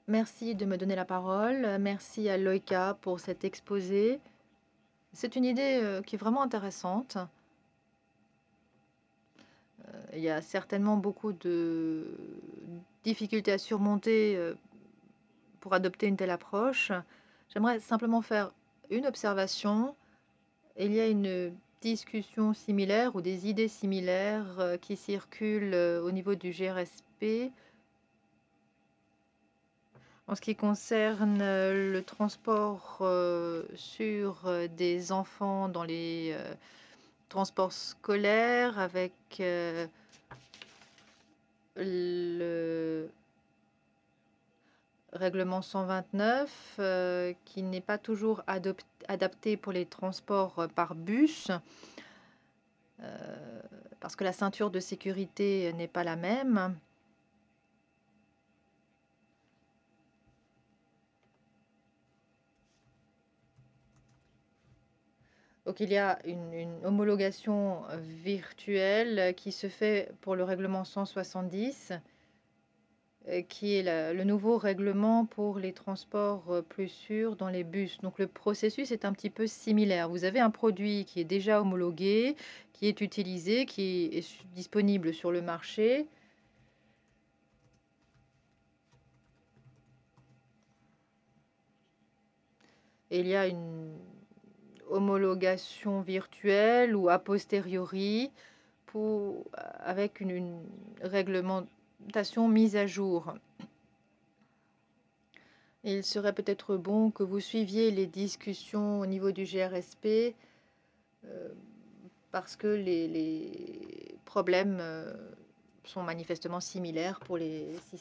Merci de me donner la parole. Merci à Loïka pour cet exposé. C'est une idée qui est vraiment intéressante. Il y a certainement beaucoup de difficultés à surmonter pour adopter une telle approche. J'aimerais simplement faire une observation. Il y a une discussion similaire ou des idées similaires qui circulent au niveau du GRSP en ce qui concerne le transport sur des enfants dans les transports scolaires avec le règlement 129 qui n'est pas toujours adapté pour les transports par bus parce que la ceinture de sécurité n'est pas la même. Donc il y a une homologation virtuelle qui se fait pour le règlement 170, qui est le nouveau règlement pour les transports plus sûrs dans les bus. Donc le processus est un petit peu similaire. Vous avez un produit qui est déjà homologué, qui est utilisé, qui est disponible sur le marché. Et il y a une homologation virtuelle ou a posteriori avec une réglementation mise à jour. Il serait peut-être bon que vous suiviez les discussions au niveau du GRSP parce que les problèmes sont manifestement similaires pour les systèmes